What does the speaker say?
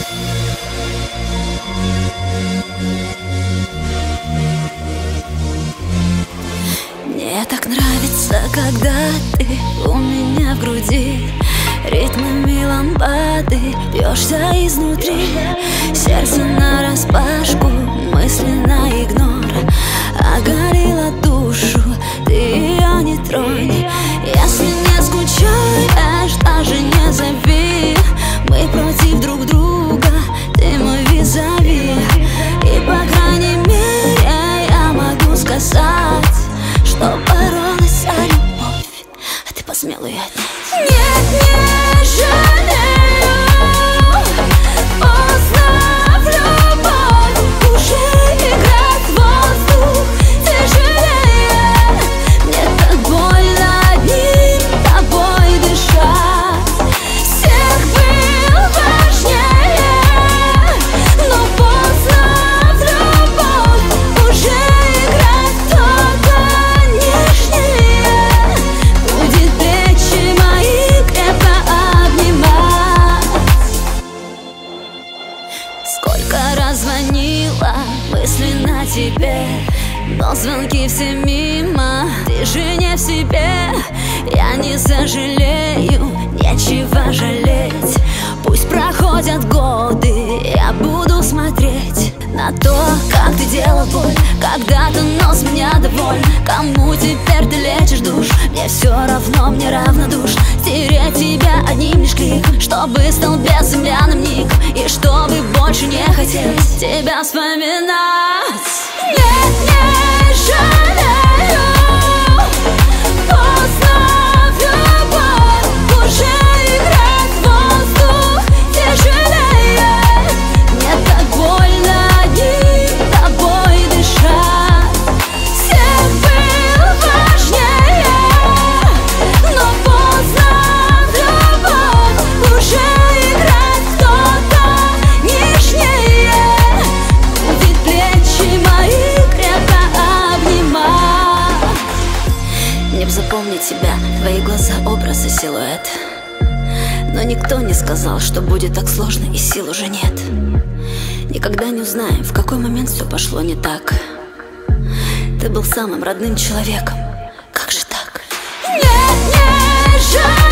Мне так нравится, когда ты у меня в груди, ритмами ламбады бьешься изнутри. Сердце нараспашку, мысленно игнор, оголила душу, ты ее не тронь. Если не скучаешь, даже не зови, мы против друг друга, ты мой визави. И по крайней мере я могу сказать, что боролась за любовь, а ты посмела ее отнять. Нет, не жалею, поздно в любовь уже играет воздух тяжелее. Мне так больно одним тобой дышать. Всех был важнее, но поздно в любовь уже играет кто-то нежнее. Будет плечи мои крепко обнимать. Сколько раз звонила мысленно тебе, но звонки все мимо, ты же не в себе. Я не сожалею, нечего жалеть. Пусть проходят годы, я буду смотреть на то, как ты делал боль когда-то, но с меня доволен. Кому теперь ты лечишь душ? Мне все равно, мне равнодушно. Стереть тебя одним лишь кликом, чтобы стал безымянным ник, и чтобы больше не хотелось тебя вспоминать. Нет, не жалею, поздно в любовь уже играет воздух тяжелее. Мне так больно одним тобой дышать. Всех был важнее, но поздно в любовь уже играет кто-то нежнее. Будет плечи мои крепко обнимать. Мне б запомнить тебя, твои глаза, образы, силуэт, но никто не сказал, что будет так сложно и сил уже нет. Никогда не узнаем, в какой момент все пошло не так. Ты был самым родным человеком, как же так? Нет, не жаль.